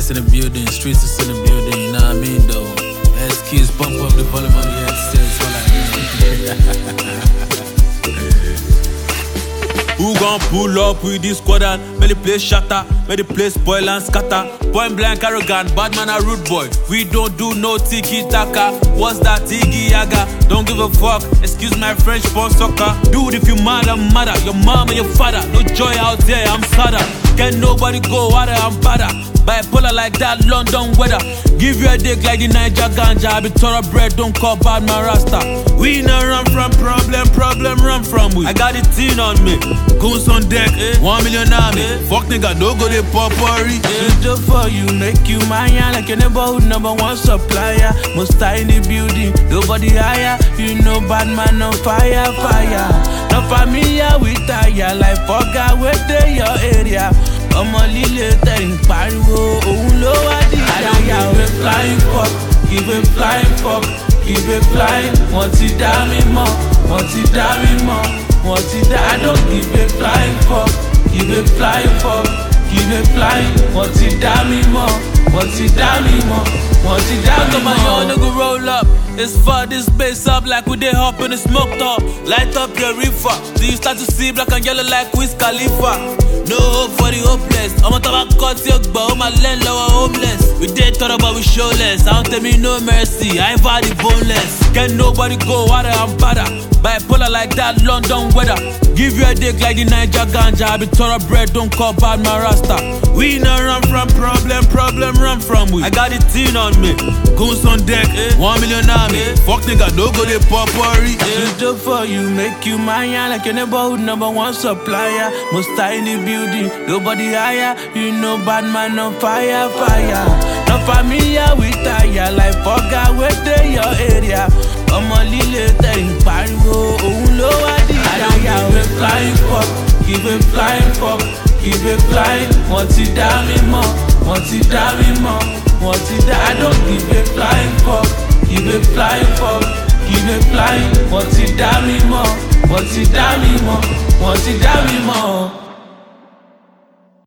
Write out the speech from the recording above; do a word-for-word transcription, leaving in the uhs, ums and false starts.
Gas in the building, streets is in the building, you know what I mean though. As kids pump up the volume on the headsets, all like Who gon' pull up with this squadron? Make the place shatter, make the place spoil and scatter. Point blank arrogant, bad man a rude boy. We don't do no tiki-taka. What's that Iggy Yaga? Don't give a fuck, excuse my French for soccer. Dude, if you mad, I'm madder. Your mom and your father, no joy out there, I'm sadder. Can nobody go harder, I'm badder. Bipolar like that London weather. Give you a dick like the Niger ganja. I be thoroughbred, don't call bad man rasta. We not run from problem, problem run from we. I got the teen on me, goons on deck, eh? One million army, eh? Fuck nigga, no go they pop worry. It's just for you, make you mine like your neighborhood number one supplier. Most in the building, nobody higher. You know bad man on fire, fire. No familiar with tire, like fuck out with your area. Ọmọ líle tẹ̀yìn pariwo, òun ló wá di àyà. Give a flying fuck, give a flying fuck, give a flying. Wọ́n ti dá mi mọ̀, wọ́n ti dá mi mọ̀, wọ́n ti dá. I don't give a flying fuck, give a flying fuck, give a flying. Wọ́n ti dá mi mọ̀, wọ́n ti dá mi mọ̀, wọ́n ti dá mi mọ̀. My young nigga roll up. It's for this bass up like we dey hop in the smoke top. Light up your reefer, till you start to see black and yellow like Wiz Khalifa. No hope for the hopeless. I'm on top of cut your but all my land lower homeless. We did thought about we showless. I don't tell me no mercy, I ain't body boneless. Can nobody go harder, I'm badder. Bipolar like that London weather. Give you a dick like the Niger ganja. I be thoroughbred, don't call bad man rasta. We not run from problem, problem run from we. I got the teen on me, goons on deck, eh? One million army, eh? Fuck nigga, no go they pop worry. It's just for you, make you mine like your neighborhood number one supplier. Most in the building, nobody higher. You know bad man on fire, fire. No familiar with tire, like fuck out with your area. Ọmọ líle tẹ̀yìn pariwo, òun ló wá di àyà. Give a flying fuck, give a flying fuck, give a flying. Wọ́n ti dá mi mọ̀, wọ́n ti dá mi mọ̀, wọ́n ti dá. I don't give a flying fuck, give a flying fuck, give a flying. Wọ́n ti dá mi mọ̀, wọ́n ti dá mi mọ̀, wọ́n ti dá mi mọ̀.